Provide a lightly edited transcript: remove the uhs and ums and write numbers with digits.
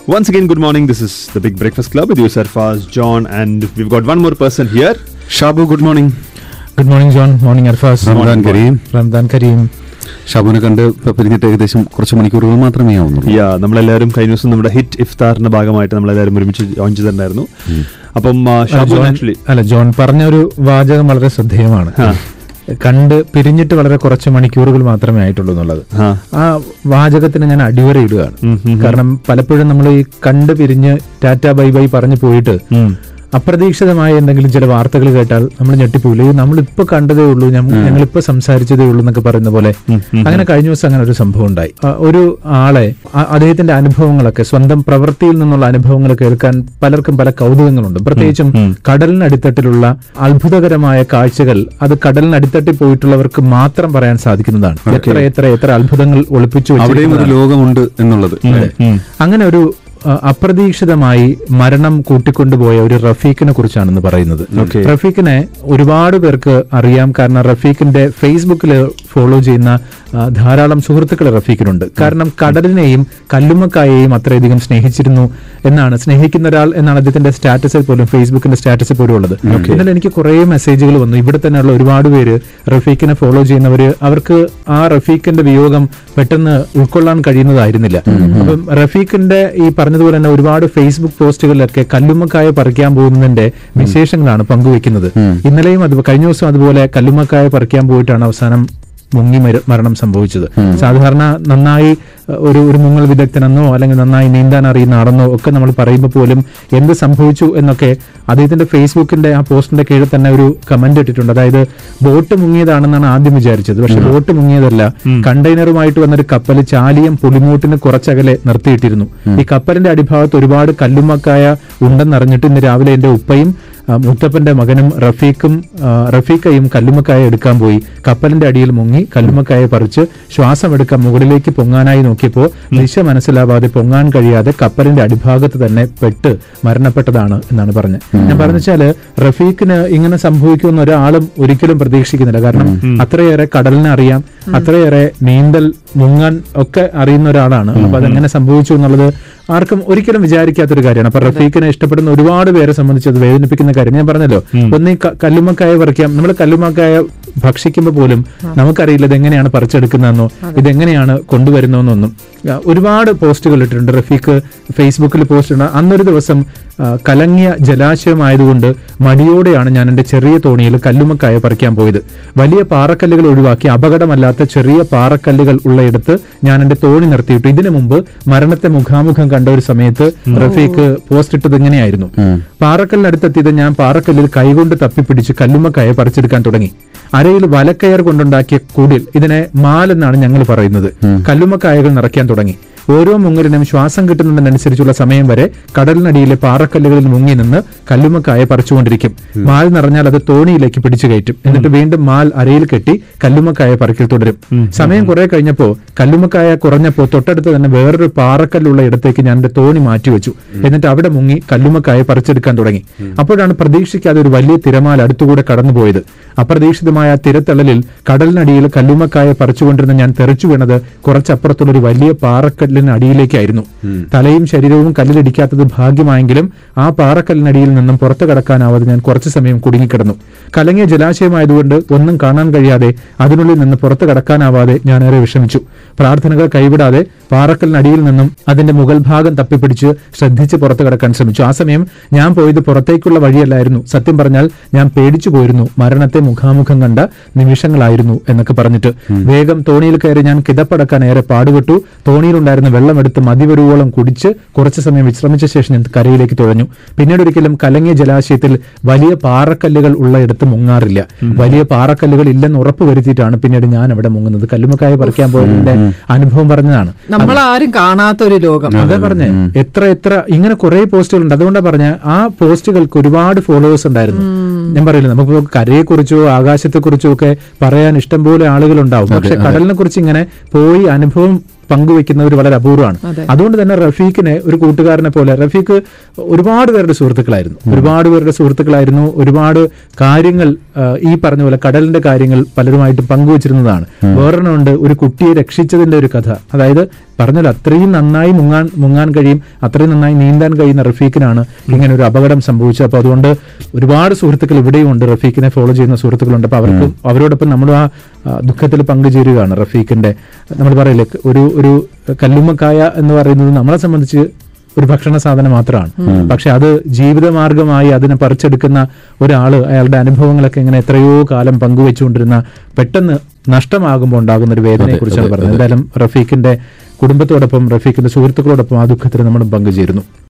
Once again, good morning. This is the Big Breakfast Club with you, Sarfaz, John, and we've got one more person here. Shabu, good morning. Good morning, John. Morning, Arfaz. Ramadan Kareem. Ramadan Kareem. ഷാബുവിനെ കണ്ട് പിരിഞ്ഞിട്ട് ഏകദേശം കുറച്ച് മണിക്കൂറുകൾ മാത്രമേ ആവുന്നുള്ളൂ. നമ്മളെല്ലാവരും കഴിഞ്ഞ ദിവസം നമ്മുടെ hit ഇഫ്താറിന്റെ ഭാഗമായിട്ട് നമ്മളെല്ലാവരും ഒരുമിച്ച് ജോയിൻ ചെയ്തിട്ടുണ്ടായിരുന്നു. അപ്പം ജോൺ പറഞ്ഞ ഒരു വാചകം വളരെ ശ്രദ്ധേയമാണ്. കണ്ട് പിരിഞ്ഞിട്ട് വളരെ കുറച്ച് മണിക്കൂറുകൾ മാത്രമേ ആയിട്ടുള്ളൂ എന്നുള്ളത്. ആ വാചകത്തിന് ഞാൻ അടിവരയിടുകയാണ്. കാരണം പലപ്പോഴും നമ്മൾ ഈ കണ്ട് പിരിഞ്ഞ് ടാറ്റ ബൈ ബൈ പറഞ്ഞു പോയിട്ട് അപ്രതീക്ഷിതമായ എന്തെങ്കിലും ചില വാർത്തകൾ കേട്ടാൽ നമ്മൾ ഞെട്ടിപ്പോയില്ലേ, നമ്മളിപ്പോ കണ്ടതേ ഉള്ളൂ, ഞങ്ങളിപ്പോ സംസാരിച്ചതേ ഉള്ളൂ എന്നൊക്കെ പറയുന്ന പോലെ. അങ്ങനെ കഴിഞ്ഞ ദിവസം അങ്ങനെ ഒരു സംഭവം ഉണ്ടായി. ഒരു ആളെ അദ്ദേഹത്തിന്റെ അനുഭവങ്ങളൊക്കെ, സ്വന്തം പ്രവൃത്തിയിൽ നിന്നുള്ള അനുഭവങ്ങൾ കേൾക്കാൻ പലർക്കും പല കൗതുകങ്ങളുണ്ട്. പ്രത്യേകിച്ചും കടലിനടിത്തട്ടിലുള്ള അത്ഭുതകരമായ കാഴ്ചകൾ അത് കടലിനടിത്തട്ടിൽ പോയിട്ടുള്ളവർക്ക് മാത്രം പറയാൻ സാധിക്കുന്നതാണ്. എത്ര അത്ഭുതങ്ങൾ ഒളിപ്പിച്ചു വെച്ചിരിക്കുന്ന ലോകമുണ്ട് എന്നുള്ളത്. അങ്ങനെ ഒരു അപ്രതീക്ഷിതമായി മരണം കൂട്ടിക്കൊണ്ടുപോയ ഒരു റഫീഖിനെ കുറിച്ചാണെന്ന് പറയുന്നത്. റഫീഖിനെ ഒരുപാട് പേർക്ക് അറിയാം. കാരണം റഫീഖിന്റെ ഫേസ്ബുക്കിൽ ഫോളോ ചെയ്യുന്ന ധാരാളം സുഹൃത്തുക്കൾ റഫീഖിനുണ്ട്. കാരണം കടലിനെയും കല്ലുമ്മക്കായെയും അത്രയധികം സ്നേഹിച്ചിരുന്നു എന്നാണ്, സ്നേഹിക്കുന്ന ഒരാൾ എന്നാണ് അദ്ദേഹത്തിന്റെ സ്റ്റാറ്റസിൽ പോലും, ഫേസ്ബുക്കിന്റെ സ്റ്റാറ്റസിൽ പോലും ഉള്ളത്. എന്നാൽ എനിക്ക് കുറെ മെസ്സേജുകൾ വന്നു. ഇവിടെ തന്നെയുള്ള ഒരുപാട് പേര് റഫീഖിനെ ഫോളോ ചെയ്യുന്നവര്, അവർക്ക് ആ റഫീഖിന്റെ വിയോഗം പെട്ടെന്ന് ഉൾക്കൊള്ളാൻ കഴിയുന്നതായിരുന്നില്ല. അപ്പം റഫീഖിന്റെ ഈ പറഞ്ഞതുപോലെ തന്നെ ഒരുപാട് ഫേസ്ബുക്ക് പോസ്റ്റുകളിലൊക്കെ കല്ലുമ്മക്കായ പറിക്കാൻ പോകുന്നതിന്റെ വിശേഷങ്ങളാണ് പങ്കുവെക്കുന്നത്. ഇന്നലെയും കഴിഞ്ഞ ദിവസം അതുപോലെ കല്ലുമ്മക്കായ പറിക്കാൻ പോയിട്ടാണ് അവസാനം മുങ്ങി മരണം സംഭവിച്ചത്. സാധാരണ നന്നായി ഒരു മുങ്ങൽ വിദഗ്ധനെന്നോ അല്ലെങ്കിൽ നന്നായി നീന്താൻ അറിയുന്ന ആളെന്നോ ഒക്കെ നമ്മൾ പറയുമ്പോൾ പോലും എന്ത് സംഭവിച്ചു എന്നൊക്കെ അദ്ദേഹത്തിന്റെ ഫേസ്ബുക്കിന്റെ ആ പോസ്റ്റിന്റെ കീഴിൽ തന്നെ ഒരു കമന്റ് ഇട്ടിട്ടുണ്ട്. അതായത് ബോട്ട് മുങ്ങിയതാണെന്നാണ് ആദ്യം വിചാരിച്ചത്. പക്ഷെ ബോട്ട് മുങ്ങിയതല്ല, കണ്ടെയ്നറുമായിട്ട് വന്നൊരു കപ്പൽ ചാലിയം പുളിമൂട്ടിന് കുറച്ചകലെ നിർത്തിയിട്ടിരുന്നു. ഈ കപ്പലിന്റെ അടിഭാഗത്ത് ഒരുപാട് കല്ലുമ്മക്കായ ഉണ്ടെന്നറിഞ്ഞിട്ട് ഇന്ന് രാവിലെ എന്റെ ഉപ്പയും മുത്തപ്പന്റെ മകനും റഫീഖയും കല്ലുമ്മക്കായ എടുക്കാൻ പോയി. കപ്പലിന്റെ അടിയിൽ മുങ്ങി കല്ലുമ്മക്കായ പറിച്ച് ശ്വാസമെടുക്കാൻ മുകളിലേക്ക് പൊങ്ങാനായി നോക്കിയപ്പോൾ ദിശ മനസ്സിലാവാതെ പൊങ്ങാൻ കഴിയാതെ കപ്പലിന്റെ അടിഭാഗത്ത് തന്നെ പെട്ട് മരണപ്പെട്ടതാണ് എന്നാണ് പറഞ്ഞത്. ഞാൻ പറഞ്ഞാല് റഫീഖിന് ഇങ്ങനെ സംഭവിക്കുമെന്ന് ഒരാളും ഒരിക്കലും പ്രതീക്ഷിക്കുന്നില്ല. കാരണം അത്രയേറെ കടലിനെ അറിയാം, അത്രയേറെ നീന്തൽ മുങ്ങാൻ ഒക്കെ അറിയുന്ന ഒരാളാണ്. അപ്പൊ അതെങ്ങനെ സംഭവിച്ചു എന്നുള്ളത് ആർക്കും ഒരിക്കലും വിചാരിക്കാത്തൊരു കാര്യമാണ്. അപ്പൊ റഫീഖിനെ ഇഷ്ടപ്പെടുന്ന ഒരുപാട് പേരെ സംബന്ധിച്ച് അത് വേദനിപ്പിക്കുന്ന കാര്യം. ഞാൻ പറഞ്ഞല്ലോ, ഒന്നീ കല്ലുമ്മക്കായ പറിക്കാം. നമ്മൾ കല്ലുമ്മക്കായ ഭക്ഷിക്കുമ്പോൾ പോലും നമുക്കറിയില്ല ഇതെങ്ങനെയാണ് പറിച്ചെടുക്കുന്നതെന്നോ ഇതെങ്ങനെയാണ് കൊണ്ടുവരുന്നതെന്നൊന്നും. ഒരുപാട് പോസ്റ്റുകൾ ഇട്ടിട്ടുണ്ട് റഫീഖ് ഫേസ്ബുക്കിൽ പോസ്റ്റ് ഇടുന്നത്. അന്നൊരു ദിവസം കലങ്ങിയ ജലാശയമായതുകൊണ്ട് മടിയോടെയാണ് ഞാൻ എന്റെ ചെറിയ തോണിയിൽ കല്ലുമ്മക്കായ പറിക്കാൻ പോയത്. വലിയ പാറക്കല്ലുകൾ ഒഴിവാക്കി അപകടമല്ലാത്ത ചെറിയ പാറക്കല്ലുകൾ ഉള്ളയിടത്ത് ഞാൻ എന്റെ തോണി നിർത്തിയിട്ടു. ഇതിനു മുമ്പ് മരണത്തെ മുഖാമുഖം കണ്ട ഒരു സമയത്ത് റഫീഖ് പോസ്റ്റ് ഇട്ടത് ഇങ്ങനെയായിരുന്നു: പാറക്കല്ലിനടുത്തെത്തിയത് ഞാൻ പാറക്കല്ലിൽ കൈകൊണ്ട് തപ്പിപ്പിടിച്ച് കല്ലുമ്മക്കായ പറിച്ചെടുക്കാൻ തുടങ്ങി. അരയിൽ വലക്കയർ കൊണ്ടുണ്ടാക്കിയ കൂടിൽ, ഇതിനെ മാൽ എന്നാണ് ഞങ്ങൾ പറയുന്നത്, കല്ലുമ്മക്കായകൾ നിറയ്ക്കാൻ തുടങ്ങി. ഓരോ മുങ്ങലിനും ശ്വാസം കിട്ടുന്നതിനനുസരിച്ചുള്ള സമയം വരെ കടലിനടിയിലെ പാറക്കല്ലുകളിൽ മുങ്ങി നിന്ന് കല്ലുമ്മക്കായ പറിച്ചുകൊണ്ടിരിക്കും. മാൽ നിറഞ്ഞാൽ അത് തോണിയിലേക്ക് പിടിച്ചു കയറ്റും. എന്നിട്ട് വീണ്ടും മാൽ അരയിൽ കെട്ടി കല്ലുമ്മക്കായ പറിക്കൽ തുടരും. സമയം കുറെ കഴിഞ്ഞപ്പോ കല്ലുമ്മക്കായ കുറഞ്ഞപ്പോ തൊട്ടടുത്ത് തന്നെ വേറൊരു പാറക്കല്ലുള്ള ഇടത്തേക്ക് ഞാൻ എന്റെ തോണി മാറ്റിവെച്ചു. എന്നിട്ട് അവിടെ മുങ്ങി കല്ലുമ്മക്കായ പറിച്ചെടുക്കാൻ തുടങ്ങി. അപ്പോഴാണ് പ്രതീക്ഷിക്കാതെ ഒരു വലിയ തിരമാല അടുത്തുകൂടെ കടന്നുപോയത്. അപ്രതീക്ഷിതമായ തിരത്തള്ളലിൽ കടലിനടിയിൽ കല്ലുമ്മക്കായ പറിച്ചുകൊണ്ടിരുന്ന ഞാൻ തെറിച്ചു വീണത് കുറച്ചപ്പുറത്തുള്ള ഒരു വലിയ പാറക്കല്ലിന് അടിയിലേക്കായിരുന്നു. തലയും ശരീരവും കല്ലിലിടിക്കാത്തത് ഭാഗ്യമായെങ്കിലും ആ പാറക്കല്ലിനടിയിൽ നിന്നും പുറത്തു കടക്കാനാവാതെ ഞാൻ കുറച്ചു സമയം കുടുങ്ങിക്കിടന്നു. കലങ്ങിയ ജലാശയമായതുകൊണ്ട് ഒന്നും കാണാൻ കഴിയാതെ അതിനുള്ളിൽ നിന്ന് പുറത്തു കടക്കാനാവാതെ ഞാൻ ഏറെ വിഷമിച്ചു. പ്രാർത്ഥനകൾ കൈവിടാതെ പാറക്കല്ലിനടിയിൽ നിന്നും അതിന്റെ മുകൾ ഭാഗം തപ്പിപ്പിടിച്ച് ശ്രദ്ധിച്ച് പുറത്തു കടക്കാൻ ശ്രമിച്ചു. ആ സമയം ഞാൻ പോയത് പുറത്തേക്കുള്ള വഴിയല്ലായിരുന്നു. സത്യം പറഞ്ഞാൽ ഞാൻ പേടിച്ചു പോയിരുന്നു. മരണത്തെ മുഖാമുഖം കണ്ട നിമിഷങ്ങളായിരുന്നു എന്നൊക്കെ പറഞ്ഞിട്ട് വേഗം തോണിയിൽ കയറി ഞാൻ കിതപ്പടക്കാൻ ഏറെ പാടുപെട്ടു. തോണിയിലുണ്ടായിരുന്ന വെള്ളമെടുത്ത് മതിവരുവോളം കുടിച്ച് കുറച്ചു സമയം വിശ്രമിച്ച ശേഷം ഞാൻ കരയിലേക്ക് തുഴഞ്ഞു. പിന്നീട് ഒരിക്കലും കലങ്ങിയ ജലാശയത്തിൽ വലിയ പാറക്കല്ലുകൾ ഉള്ളയിടത്ത് മുങ്ങാറില്ല. വലിയ പാറക്കല്ലുകൾ ഇല്ലെന്ന് ഉറപ്പ് വരുത്തിയിട്ടാണ് പിന്നീട് ഞാൻ അവിടെ മുങ്ങുന്നത്. കല്ലുമ്മക്കായ പറിക്കാൻ പോയതിന്റെ അനുഭവം പറഞ്ഞതാണ്. നമ്മളാരും കാണാത്തൊരു ലോകം. അതാ പറഞ്ഞേ, എത്ര ഇങ്ങനെ കുറെ പോസ്റ്റുകളുണ്ട്. അതുകൊണ്ടാണ് പറഞ്ഞ ആ പോസ്റ്റുകൾക്ക് ഒരുപാട് ഫോളോവേഴ്സ് ഉണ്ടായിരുന്നു. ഞാൻ പറയില്ല, നമുക്ക് കരയെക്കുറിച്ചോ ആകാശത്തെക്കുറിച്ചോ ഒക്കെ പറയാൻ ഇഷ്ടംപോലെ ആളുകളുണ്ടാവും. പക്ഷെ കടലിനെ കുറിച്ച് ഇങ്ങനെ പോയി അനുഭവം പങ്കുവെക്കുന്നവർ വളരെ അപൂർവമാണ്. അതുകൊണ്ട് തന്നെ റഫീഖിനെ ഒരു കൂട്ടുകാരനെ പോലെ, റഫീഖ് ഒരുപാട് പേരുടെ സുഹൃത്തുക്കളായിരുന്നു, ഒരുപാട് കാര്യങ്ങൾ ഈ പറഞ്ഞ പോലെ കടലിന്റെ കാര്യങ്ങൾ പലരുമായിട്ട് പങ്കുവച്ചിരുന്നതാണ്. വേറൊരെണ്ണമുണ്ട്, ഒരു കുട്ടിയെ രക്ഷിച്ചതിന്റെ ഒരു കഥ. അതായത് പറഞ്ഞല്ലോ അത്രയും നന്നായി മുങ്ങാൻ കഴിയും, അത്രയും നന്നായി നീന്താൻ കഴിയുന്ന റഫീഖിനാണ് ഇങ്ങനെ ഒരു അപകടം സംഭവിച്ചത്. അപ്പൊ അതുകൊണ്ട് ഒരുപാട് സുഹൃത്തുക്കൾ ഇവിടെയും ഉണ്ട്, റഫീഖിനെ ഫോളോ ചെയ്യുന്ന സുഹൃത്തുക്കളുണ്ട്. അപ്പൊ അവരോടൊപ്പം നമ്മൾ ആ ദുഃഖത്തിൽ പങ്കുചേരുകയാണ്. റഫീഖിന്റെ നമ്മൾ പറയില്ലേ, ഒരു കല്ലുമ്മക്കായ എന്ന് പറയുന്നത് നമ്മളെ സംബന്ധിച്ച് ഒരു ഭക്ഷണ സാധനം മാത്രമാണ്. പക്ഷെ അത് ജീവിതമാർഗമായി അതിനെ പറിച്ചെടുക്കുന്ന ഒരാള് അയാളുടെ അനുഭവങ്ങളൊക്കെ ഇങ്ങനെ എത്രയോ കാലം പങ്കുവെച്ചുകൊണ്ടിരുന്ന പെട്ടെന്ന് നഷ്ടമാകുമ്പോൾ ഉണ്ടാകുന്ന ഒരു വേദനയെ കുറിച്ചാണ് പറഞ്ഞത്. എന്തായാലും റഫീഖിന്റെ കുടുംബത്തോടൊപ്പം റഫീഖിന്റെ സുഹൃത്തുക്കളോടൊപ്പം ആ ദുഃഖത്തിൽ നമ്മൾ പങ്കുചേരുന്നു.